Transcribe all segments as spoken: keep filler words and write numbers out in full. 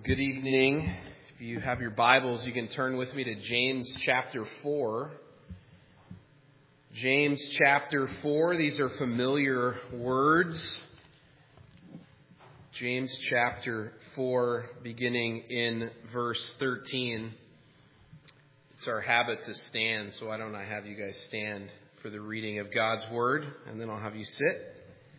Good evening. If you have your Bibles, you can turn with me to James chapter four. James chapter four, these are familiar words. James chapter four, beginning in verse thirteen. It's our habit to stand, so why don't I have you guys stand for the reading of God's Word, and then I'll have you sit.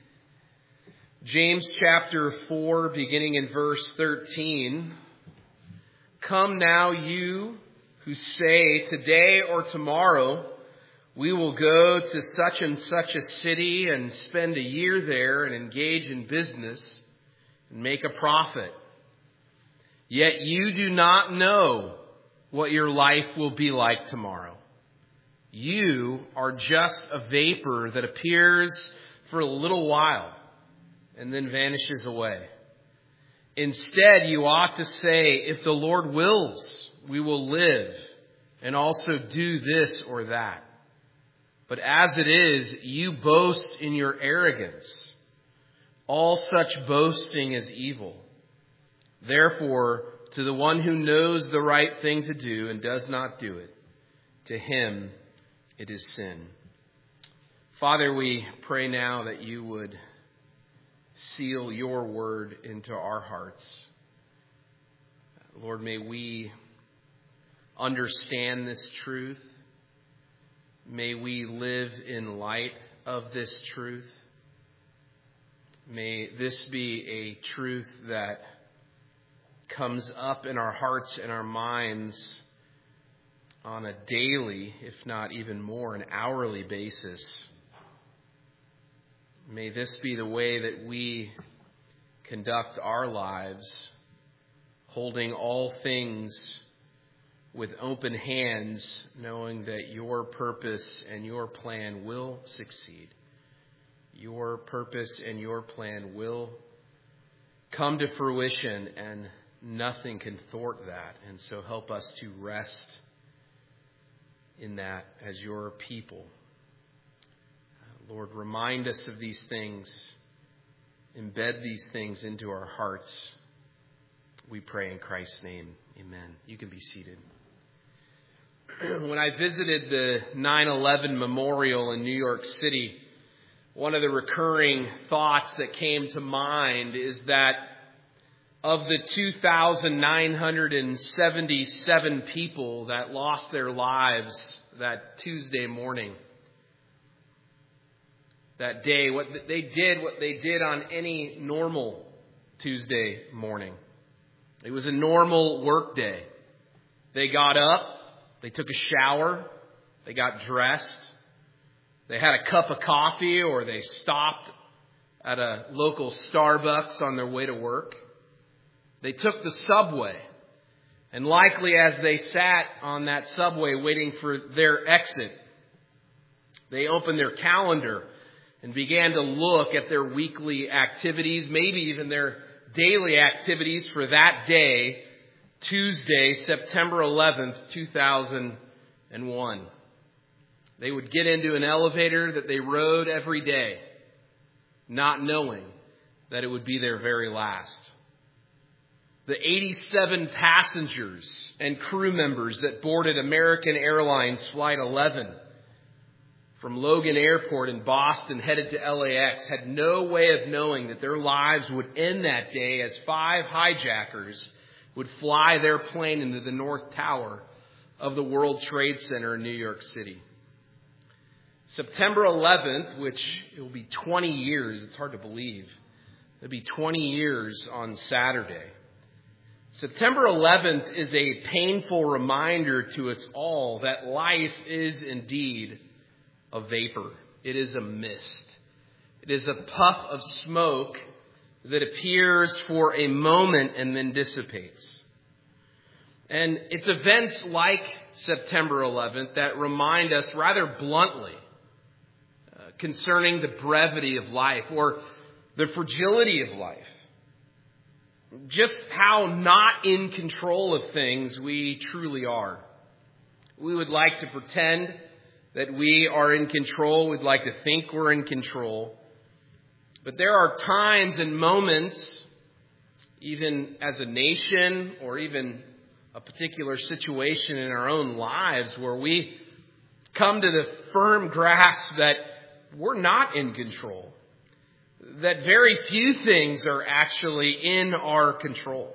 James chapter four, beginning in verse thirteen. Come now, you who say, today or tomorrow we will go to such and such a city and spend a year there and engage in business and make a profit. Yet you do not know what your life will be like tomorrow. You are just a vapor that appears for a little while and then vanishes away. Instead, you ought to say, if the Lord wills, we will live and also do this or that. But as it is, you boast in your arrogance. All such boasting is evil. Therefore, to the one who knows the right thing to do and does not do it, to him it is sin. Father, we pray now that you would seal your word into our hearts. Lord, may we understand this truth. May we live in light of this truth. May this be a truth that comes up in our hearts and our minds on a daily, if not even more, an hourly basis. May this be the way that we conduct our lives, holding all things with open hands, knowing that your purpose and your plan will succeed. Your purpose and your plan will come to fruition, and nothing can thwart that. And so help us to rest in that as your people. Lord, remind us of these things. Embed these things into our hearts. We pray in Christ's name. Amen. You can be seated. When I visited the nine eleven Memorial in New York City, one of the recurring thoughts that came to mind is that of the two thousand nine hundred seventy-seven people that lost their lives that Tuesday morning, that day, what they did, what they did on any normal Tuesday morning. It was a normal work day. They got up, they took a shower, they got dressed, they had a cup of coffee, or they stopped at a local Starbucks on their way to work. They took the subway, and likely as they sat on that subway waiting for their exit, they opened their calendar and began to look at their weekly activities, maybe even their daily activities for that day, Tuesday, September eleventh, two thousand one. They would get into an elevator that they rode every day, not knowing that it would be their very last. The eighty-seven passengers and crew members that boarded American Airlines Flight eleven from Logan Airport in Boston headed to L A X had no way of knowing that their lives would end that day as five hijackers would fly their plane into the North Tower of the World Trade Center in New York City. September eleventh, which it will be twenty years, it's hard to believe, it'll be twenty years on Saturday. September eleventh is a painful reminder to us all that life is indeed a vapor. It is a mist. It is a puff of smoke that appears for a moment and then dissipates. And it's events like September eleventh that remind us rather bluntly uh, concerning the brevity of life, or the fragility of life. Just how not in control of things we truly are. We would like to pretend that we are in control. We'd like to think we're in control. But there are times and moments even as a nation or even a particular situation in our own lives where we come to the firm grasp that we're not in control, that very few things are actually in our control.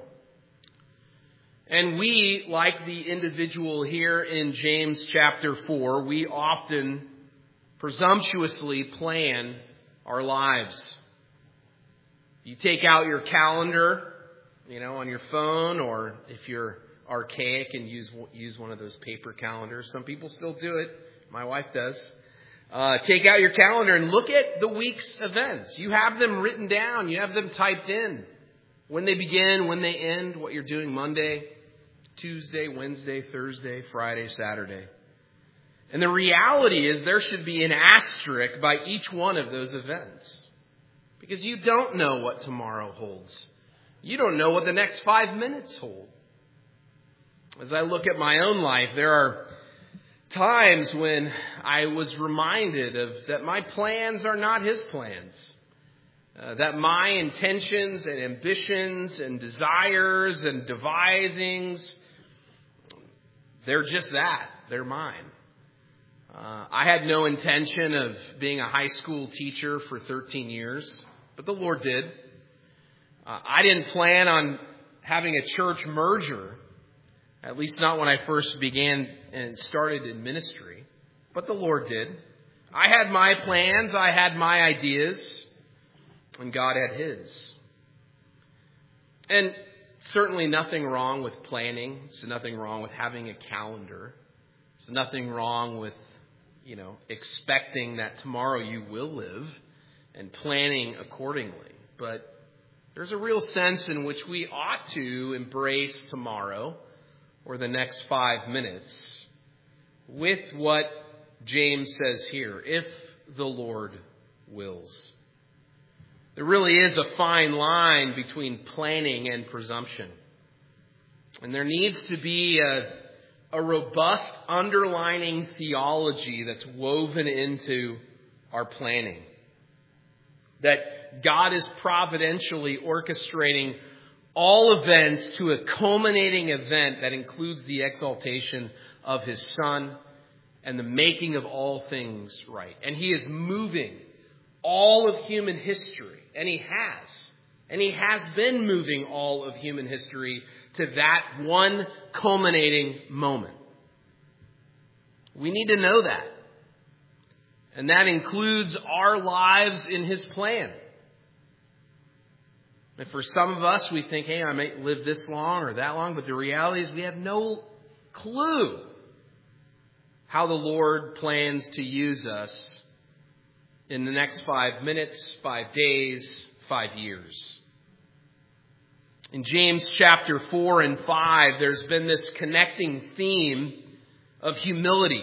And we, like the individual here in James chapter four, we often presumptuously plan our lives. You take out your calendar, you know, on your phone, or if you're archaic and use use one of those paper calendars. Some people still do it. My wife does. Uh, take out your calendar and look at the week's events. You have them written down. You have them typed in. When they begin, when they end, what you're doing Monday, Tuesday, Wednesday, Thursday, Friday, Saturday. And the reality is there should be an asterisk by each one of those events. Because you don't know what tomorrow holds. You don't know what the next five minutes hold. As I look at my own life, there are times when I was reminded of that my plans are not His plans. Uh, that my intentions and ambitions and desires and devisings, they're just that. They're mine. Uh, I had no intention of being a high school teacher for thirteen years, but the Lord did. Uh, I didn't plan on having a church merger, at least not when I first began and started in ministry, but the Lord did. I had my plans, I had my ideas, and God had His. And certainly nothing wrong with planning. There's nothing wrong with having a calendar. There's nothing wrong with, you know, expecting that tomorrow you will live and planning accordingly. But there's a real sense in which we ought to embrace tomorrow or the next five minutes with what James says here, if the Lord wills. There really is a fine line between planning and presumption. And there needs to be a, a robust underlining theology that's woven into our planning. That God is providentially orchestrating all events to a culminating event that includes the exaltation of His Son and the making of all things right. And He is moving all of human history. And He has. And He has been moving all of human history to that one culminating moment. We need to know that. And that includes our lives in His plan. And for some of us, we think, hey, I might live this long or that long. But the reality is we have no clue how the Lord plans to use us in the next five minutes, five days, five years. In James chapter four and five, there's been this connecting theme of humility.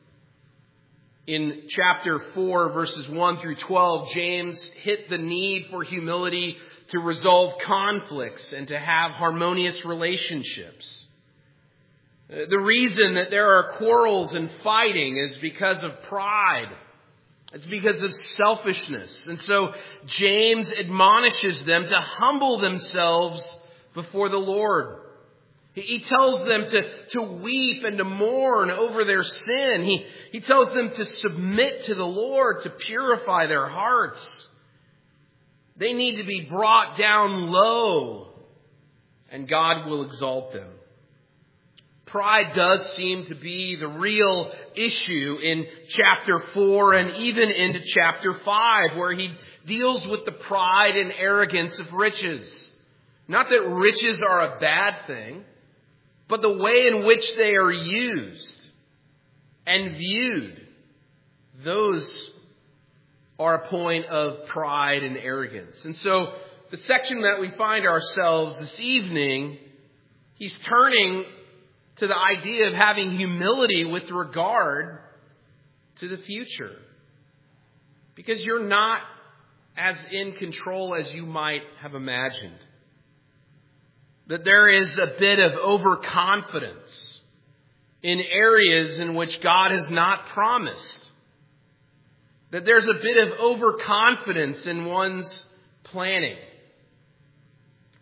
In chapter four, verses one through twelve, James hit the need for humility to resolve conflicts and to have harmonious relationships. The reason that there are quarrels and fighting is because of pride. It's because of selfishness. And so James admonishes them to humble themselves before the Lord. He tells them to, to weep and to mourn over their sin. He, he tells them to submit to the Lord, to purify their hearts. They need to be brought down low, and God will exalt them. Pride does seem to be the real issue in chapter four and even into chapter five, where he deals with the pride and arrogance of riches. Not that riches are a bad thing, but the way in which they are used and viewed, those are a point of pride and arrogance. And so the section that we find ourselves this evening, he's turning to the idea of having humility with regard to the future. Because you're not as in control as you might have imagined. That there is a bit of overconfidence in areas in which God has not promised. That there's a bit of overconfidence in one's planning.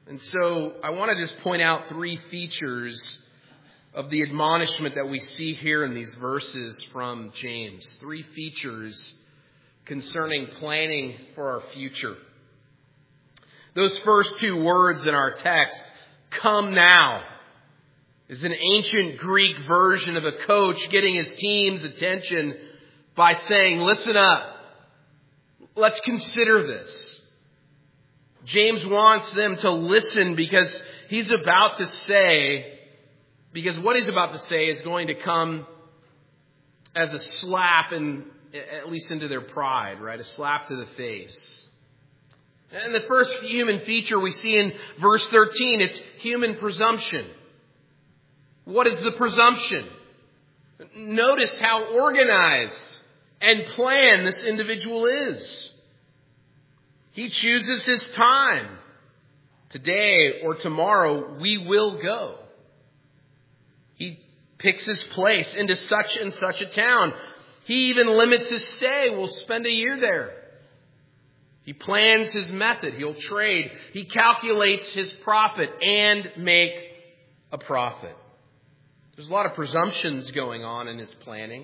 And so I want to just point out three features of the admonishment that we see here in these verses from James. Three features concerning planning for our future. Those first two words in our text, "come now," is an ancient Greek version of a coach getting his team's attention by saying, "Listen up. Let's consider this." James wants them to listen because he's about to say, because what he's about to say is going to come as a slap, in, at least into their pride, right? A slap to the face. And the first human feature we see in verse thirteen, it's human presumption. What is the presumption? Notice how organized and planned this individual is. He chooses his time. Today or tomorrow, we will go. He picks his place into such and such a town. He even limits his stay. We'll spend a year there. He plans his method. He'll trade. He calculates his profit and make a profit. There's a lot of presumptions going on in his planning.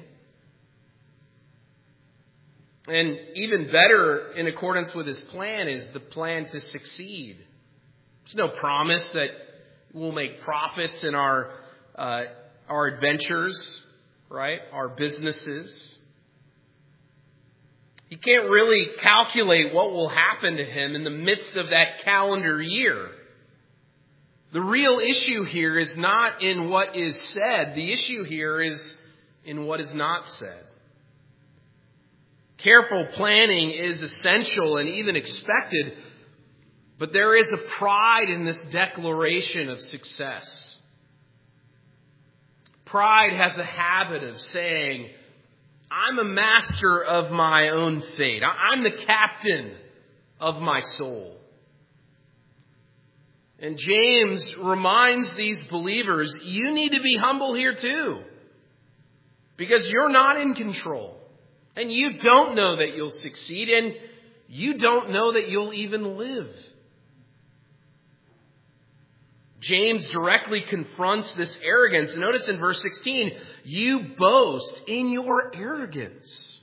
And even better, in accordance with his plan, is the plan to succeed. There's no promise that we'll make profits in our uh, our adventures, right? Our businesses. He can't really calculate what will happen to him in the midst of that calendar year. The real issue here is not in what is said. The issue here is in what is not said. Careful planning is essential and even expected, but there is a pride in this declaration of success. Pride has a habit of saying, "I'm a master of my own fate. I'm the captain of my soul." And James reminds these believers, you need to be humble here too, because you're not in control. And you don't know that you'll succeed, and you don't know that you'll even live. James directly confronts this arrogance. Notice in verse sixteen, you boast in your arrogance.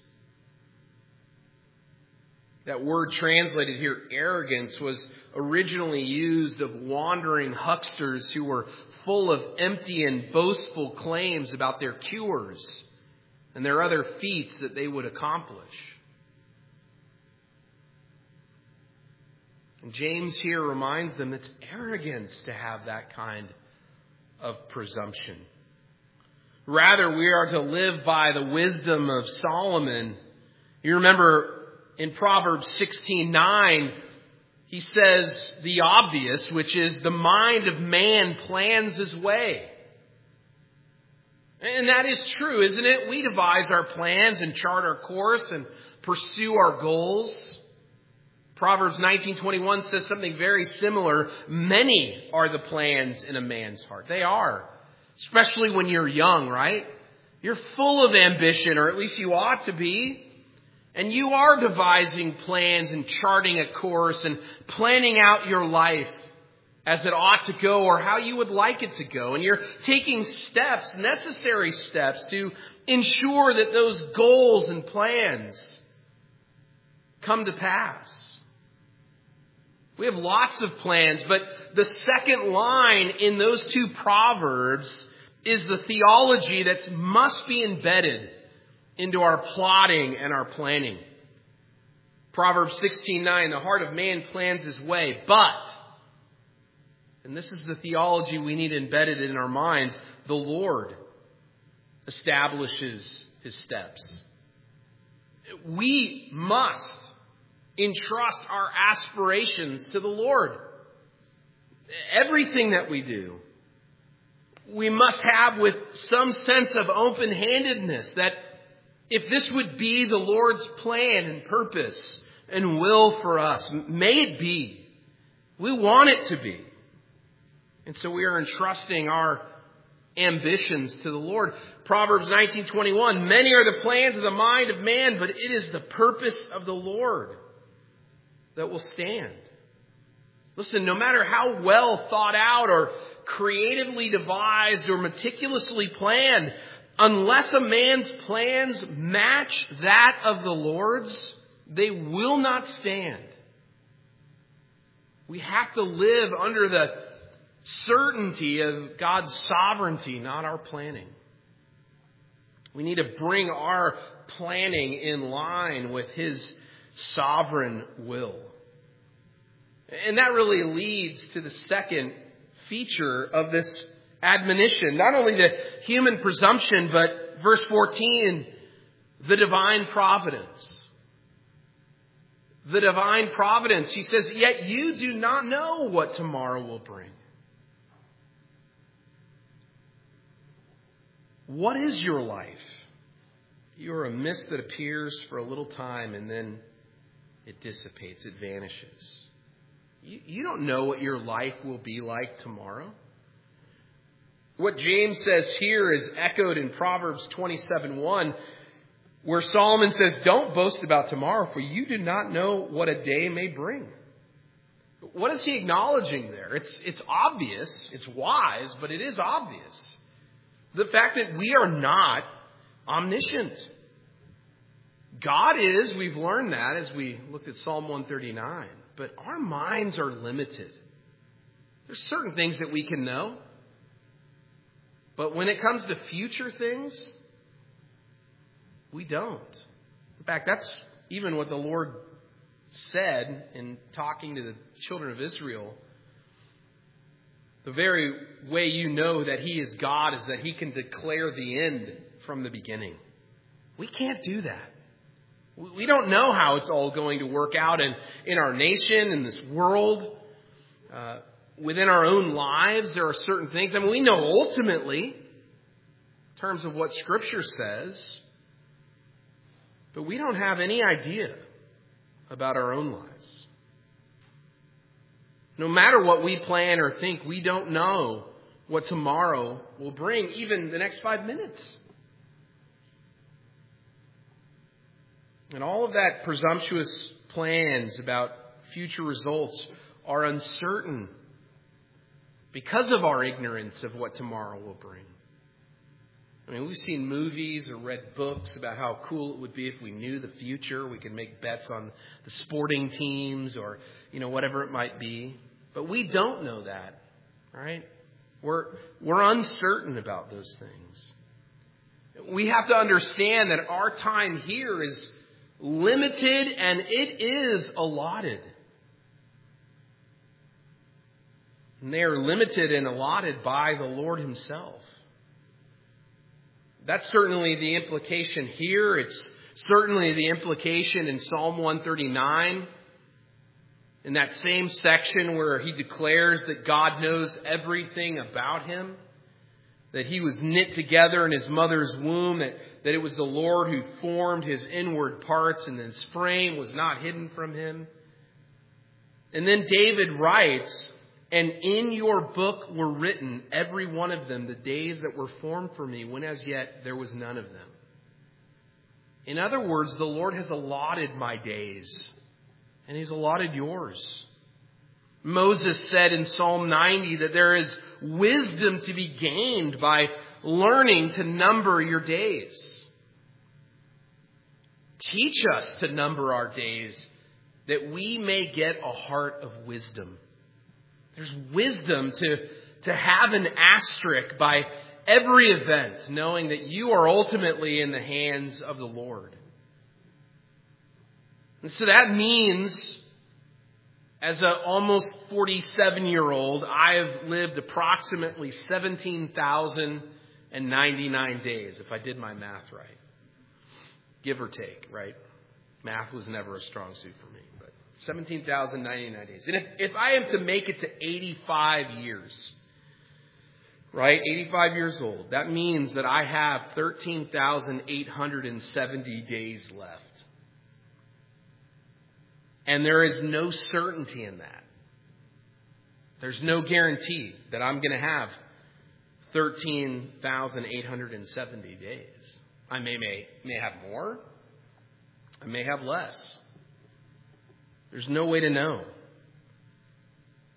That word translated here, arrogance, was originally used of wandering hucksters who were full of empty and boastful claims about their cures and their other feats that they would accomplish. And James here reminds them it's arrogance to have that kind of presumption. Rather, we are to live by the wisdom of Solomon. You remember in Proverbs sixteen nine, he says the obvious, which is the mind of man plans his way. And that is true, isn't it? We devise our plans and chart our course and pursue our goals. Proverbs nineteen twenty-one says something very similar. Many are the plans in a man's heart. They are. Especially when you're young, right? You're full of ambition, or at least you ought to be. And you are devising plans and charting a course and planning out your life as it ought to go or how you would like it to go. And you're taking steps, necessary steps, to ensure that those goals and plans come to pass. We have lots of plans, but the second line in those two proverbs is the theology that must be embedded into our plotting and our planning. Proverbs sixteen nine, the heart of man plans his way, but, and this is the theology we need embedded in our minds, the Lord establishes his steps. We must entrust our aspirations to the Lord. Everything that we do, we must have with some sense of open-handedness that if this would be the Lord's plan and purpose and will for us, may it be. We want it to be. And so we are entrusting our ambitions to the Lord. Proverbs nineteen twenty-one, many are the plans of the mind of man, but it is the purpose of the Lord that will stand. Listen, no matter how well thought out or creatively devised or meticulously planned, unless a man's plans match that of the Lord's, they will not stand. We have to live under the certainty of God's sovereignty, not our planning. We need to bring our planning in line with His sovereign will. And that really leads to the second feature of this admonition. Not only the human presumption, but verse fourteen, the divine providence. The divine providence. He says, yet you do not know what tomorrow will bring. What is your life? You are a mist that appears for a little time and then it dissipates, it vanishes. You, you don't know what your life will be like tomorrow. What James says here is echoed in Proverbs twenty-seven one, where Solomon says, don't boast about tomorrow, for you do not know what a day may bring. What is he acknowledging there? It's, it's obvious, it's wise, but it is obvious. The fact that we are not omniscient. God is, we've learned that as we looked at Psalm one thirty-nine, but our minds are limited. There's certain things that we can know, but when it comes to future things, we don't. In fact, that's even what the Lord said in talking to the children of Israel. The very way you know that He is God is that He can declare the end from the beginning. We can't do that. We don't know how it's all going to work out in, in our nation, in this world, uh, within our own lives. There are certain things. I mean, we know ultimately, in terms of what Scripture says, but we don't have any idea about our own lives. No matter what we plan or think, we don't know what tomorrow will bring, even the next five minutes. And all of that presumptuous plans about future results are uncertain because of our ignorance of what tomorrow will bring. I mean, we've seen movies or read books about how cool it would be if we knew the future. We could make bets on the sporting teams or, you know, whatever it might be. But we don't know that, right? We're, we're uncertain about those things. We have to understand that our time here is limited and it is allotted. And they are limited and allotted by the Lord Himself. That's certainly the implication here. It's certainly the implication in Psalm one thirty-nine. In that same section where he declares that God knows everything about him. That he was knit together in his mother's womb. That, that it was the Lord who formed his inward parts and his frame was not hidden from him. And then David writes, and in your book were written, every one of them, the days that were formed for me, when as yet there was none of them. In other words, the Lord has allotted my days, and He's allotted yours. Moses said in Psalm ninety that there is wisdom to be gained by learning to number your days. Teach us to number our days, that we may get a heart of wisdom. There's wisdom to, to have an asterisk by every event, knowing that you are ultimately in the hands of the Lord. And so that means, as an almost forty-seven-year-old, I have lived approximately seventeen thousand ninety-nine days, if I did my math right. Give or take, right? Math was never a strong suit for me. seventeen thousand ninety-nine days. And if, if I am to make it to eighty-five years, right, eighty-five years old, that means that I have thirteen thousand eight hundred seventy days left. And there is no certainty in that. There's no guarantee that I'm going to have thirteen thousand eight hundred seventy days. I may, may, may have more. I may have less. There's no way to know.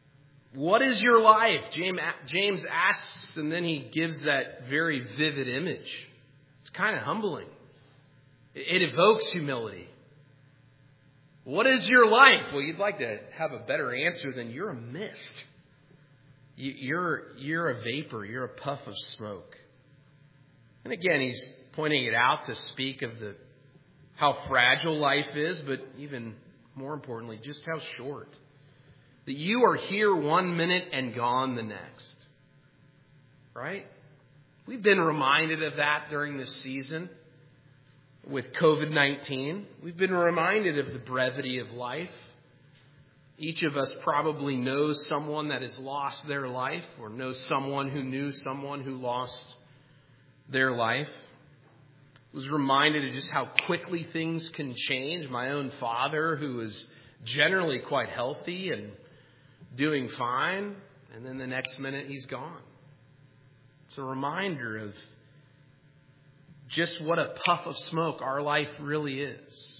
What is your life? James asks, and then he gives that very vivid image. It's kind of humbling. It evokes humility. What is your life? Well, you'd like to have a better answer than you're a mist. You're, you're a vapor. You're a puff of smoke. And again, he's pointing it out to speak of the how fragile life is, but even more importantly, just how short. That you are here one minute and gone the next. Right? We've been reminded of that during this season with covid nineteen. We've been reminded of the brevity of life. Each of us probably knows someone that has lost their life or knows someone who knew someone who lost their life. I was reminded of just how quickly things can change. My own father, who is generally quite healthy and doing fine, and then the next minute he's gone. It's a reminder of just what a puff of smoke our life really is.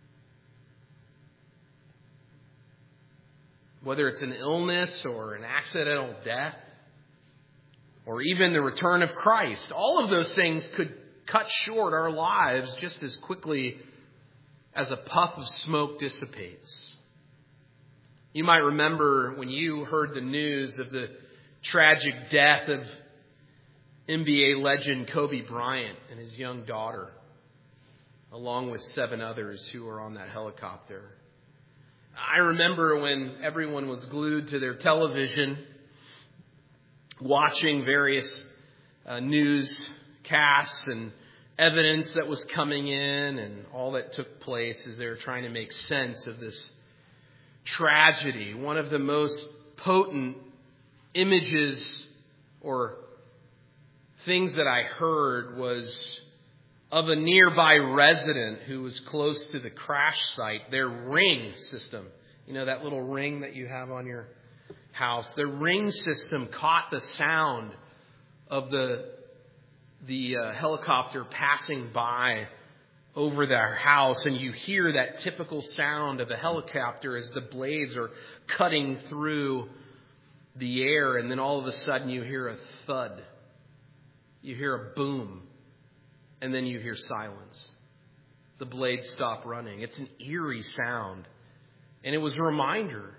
Whether it's an illness or an accidental death or even the return of Christ, all of those things could cut short our lives just as quickly as a puff of smoke dissipates. You might remember when you heard the news of the tragic death of N B A legend Kobe Bryant and his young daughter, along with seven others who were on that helicopter. I remember when everyone was glued to their television, watching various uh, newscasts and evidence that was coming in and all that took place as they were trying to make sense of this tragedy. One of the most potent images or things that I heard was of a nearby resident who was close to the crash site. Their ring system, you know, that little ring that you have on your house, their ring system caught the sound of the the uh, helicopter passing by over their house, and you hear that typical sound of a helicopter as the blades are cutting through the air, and then all of a sudden you hear a thud. You hear a boom, and then you hear silence. The blades stop running. It's an eerie sound, and it was a reminder.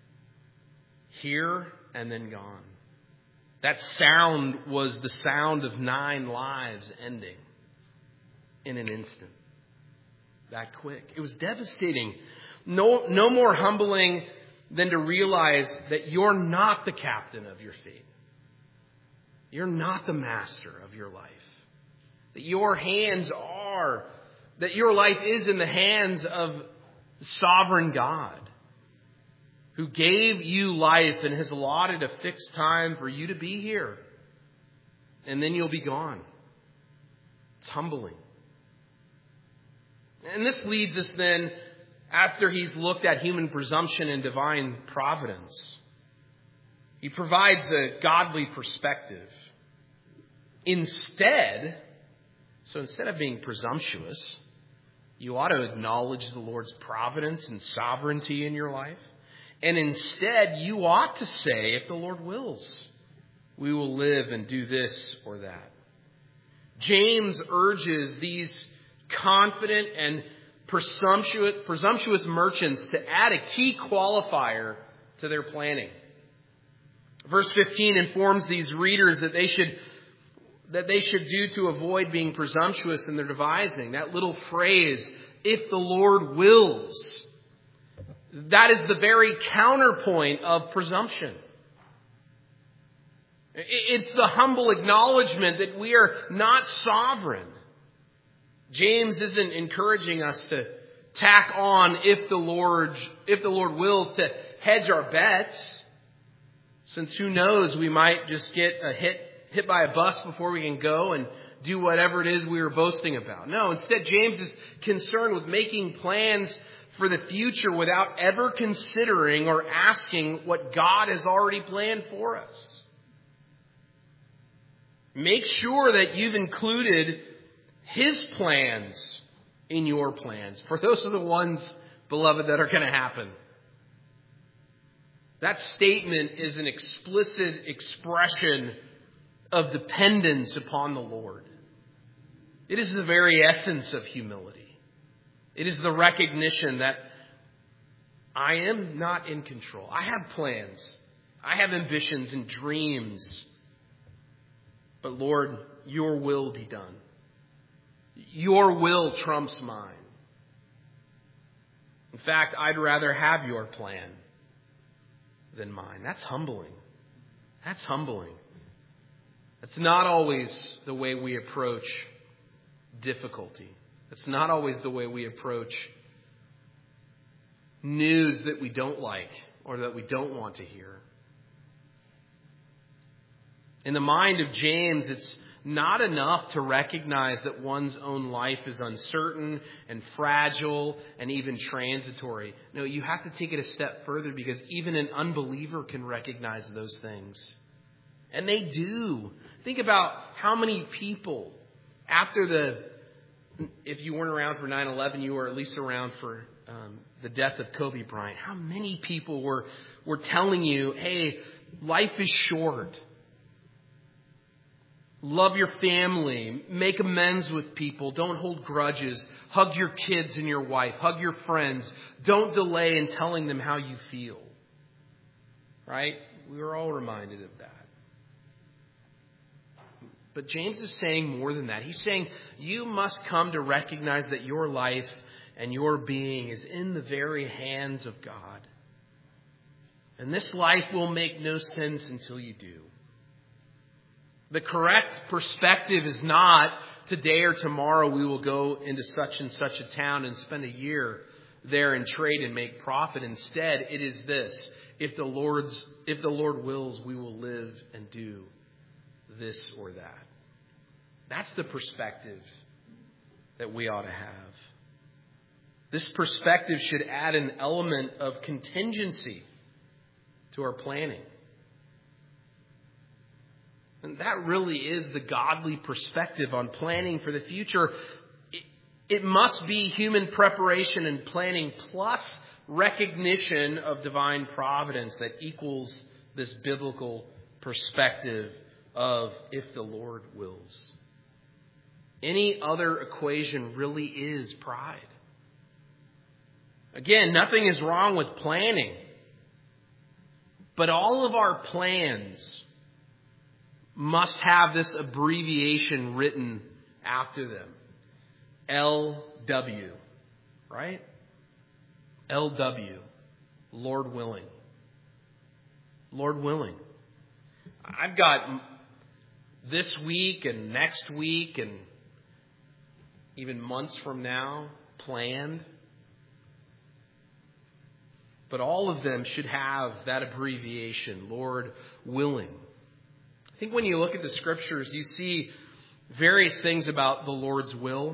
Here and then gone. That sound was the sound of nine lives ending in an instant. That quick. It was devastating. No, no more humbling than to realize that you're not the captain of your fate. You're not the master of your life. That your hands are, that your life is in the hands of the sovereign God, who gave you life and has allotted a fixed time for you to be here. And then you'll be gone. It's humbling. And this leads us then, after he's looked at human presumption and divine providence, he provides a godly perspective. Instead, so instead of being presumptuous, you ought to acknowledge the Lord's providence and sovereignty in your life. And instead, you ought to say, if the Lord wills, we will live and do this or that. James urges these confident and presumptuous, presumptuous merchants to add a key qualifier to their planning. Verse fifteen informs these readers that they should that they should do to avoid being presumptuous in their devising. That little phrase, if the Lord wills, that is the very counterpoint of presumption. It's the humble acknowledgement that we are not sovereign. James isn't encouraging us to tack on if the Lord, if the Lord wills, to hedge our bets. Since who knows, we might just get a hit, hit by a bus before we can go and do whatever it is we were boasting about. No, instead, James is concerned with making plans for the future without ever considering or asking what God has already planned for us. Make sure that you've included His plans in your plans. For those are the ones, beloved, that are going to happen. That statement is an explicit expression of dependence upon the Lord. It is the very essence of humility. It is the recognition that I am not in control. I have plans. I have ambitions and dreams. But Lord, your will be done. Your will trumps mine. In fact, I'd rather have your plan than mine. That's humbling. That's humbling. That's not always the way we approach difficulty. It's not always the way we approach news that we don't like or that we don't want to hear. In the mind of James, it's not enough to recognize that one's own life is uncertain and fragile and even transitory. No, you have to take it a step further, because even an unbeliever can recognize those things. And they do. Think about how many people after the, if you weren't around for nine eleven, you were at least around for um, the death of Kobe Bryant. How many people were, were telling you, hey, life is short. Love your family. Make amends with people. Don't hold grudges. Hug your kids and your wife. Hug your friends. Don't delay in telling them how you feel. Right? We were all reminded of that. But James is saying more than that. He's saying you must come to recognize that your life and your being is in the very hands of God. And this life will make no sense until you do. The correct perspective is not today or tomorrow we will go into such and such a town and spend a year there and trade and make profit. Instead, it is this: if the Lord's if the Lord wills, we will live and do this or that. That's the perspective that we ought to have. This perspective should add an element of contingency to our planning. And that really is the godly perspective on planning for the future. It, it must be human preparation and planning plus recognition of divine providence that equals this biblical perspective of if the Lord wills. Any other equation really is pride. Again, nothing is wrong with planning. But all of our plans must have this abbreviation written after them. L W. Right? L W. Lord willing. Lord willing. I've got this week and next week and even months from now planned. But all of them should have that abbreviation, Lord willing. I think when you look at the Scriptures, you see various things about the Lord's will.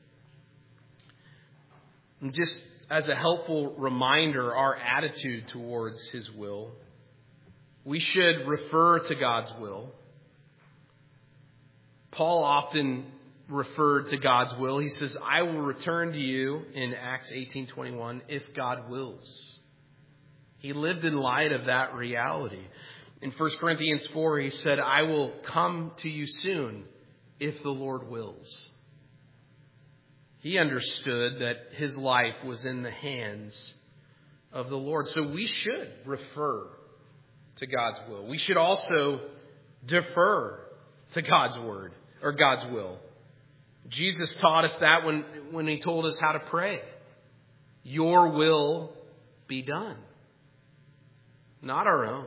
And just as a helpful reminder, our attitude towards His will. We should refer to God's will. Paul often referred to God's will. He says, I will return to you in Acts eighteen twenty-one if God wills. He lived in light of that reality. In First Corinthians four, he said, I will come to you soon if the Lord wills. He understood that his life was in the hands of the Lord. So we should refer to God's will. We should also defer to God's word or God's will. Jesus taught us that when, when he told us how to pray. Your will be done, not our own.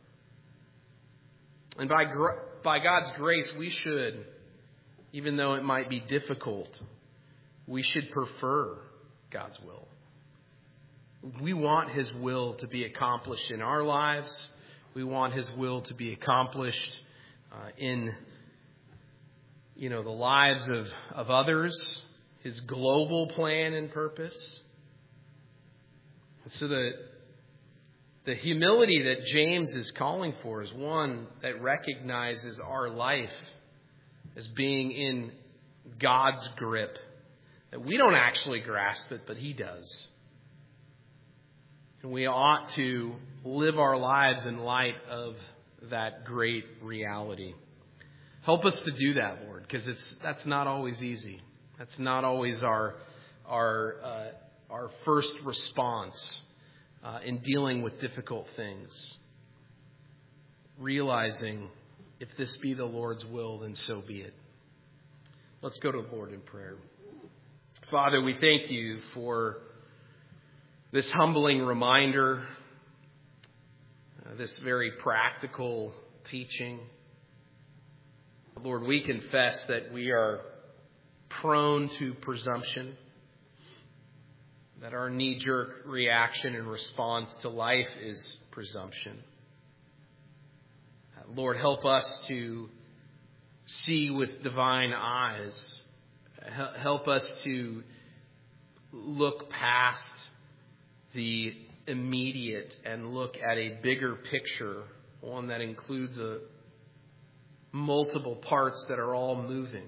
And by by God's grace, we should, even though it might be difficult, we should prefer God's will. We want His will to be accomplished in our lives. We want His will to be accomplished uh, in, you know, the lives of, of others, His global plan and purpose. And so the The humility that James is calling for is one that recognizes our life as being in God's grip. That we don't actually grasp it, but He does. And we ought to live our lives in light of that great reality. Help us to do that, Lord, because it's that's not always easy. That's not always our our uh, our first response uh, in dealing with difficult things. Realizing, if this be the Lord's will, then so be it. Let's go to the Lord in prayer. Father, we thank you for this humbling reminder, uh, this very practical teaching. Lord, we confess that we are prone to presumption, that our knee-jerk reaction and response to life is presumption. Uh, Lord, help us to see with divine eyes. H- help us to look past the immediate and look at a bigger picture, one that includes a multiple parts that are all moving.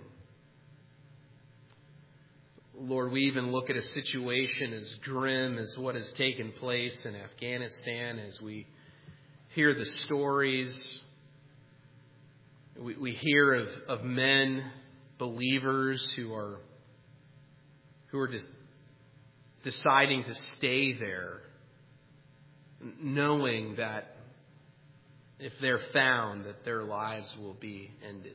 Lord, we even look at a situation as grim as what has taken place in Afghanistan, as we hear the stories. We, we hear of, of men, believers who are who are just deciding to stay there, knowing that if they're found, that their lives will be ended.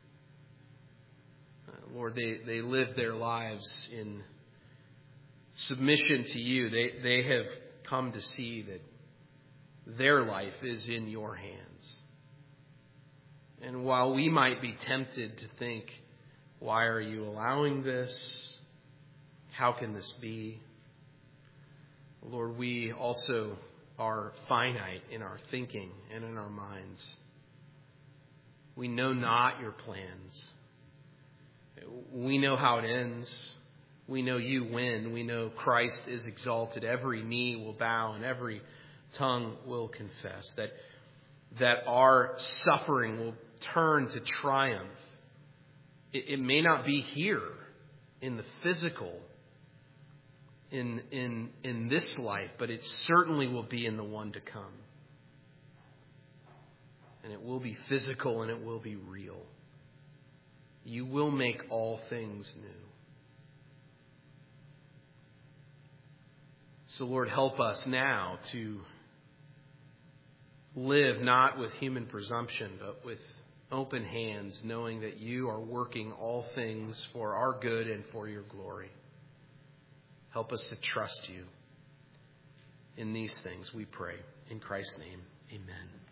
Uh, Lord, they, they live their lives in submission to you. They, they have come to see that their life is in your hands. And while we might be tempted to think, why are you allowing this? How can this be? Lord, we also are finite in our thinking and in our minds. We know not your plans. We know how it ends. We know you win. We know Christ is exalted. Every knee will bow and every tongue will confess that, that our suffering will turn to triumph. It, it may not be here in the physical, in in in this life, but it certainly will be in the one to come. And it will be physical and it will be real. You will make all things new. So Lord, help us now to live not with human presumption, but with open hands, knowing that you are working all things for our good and for your glory. Help us to trust you in these things, we pray. In Christ's name, amen.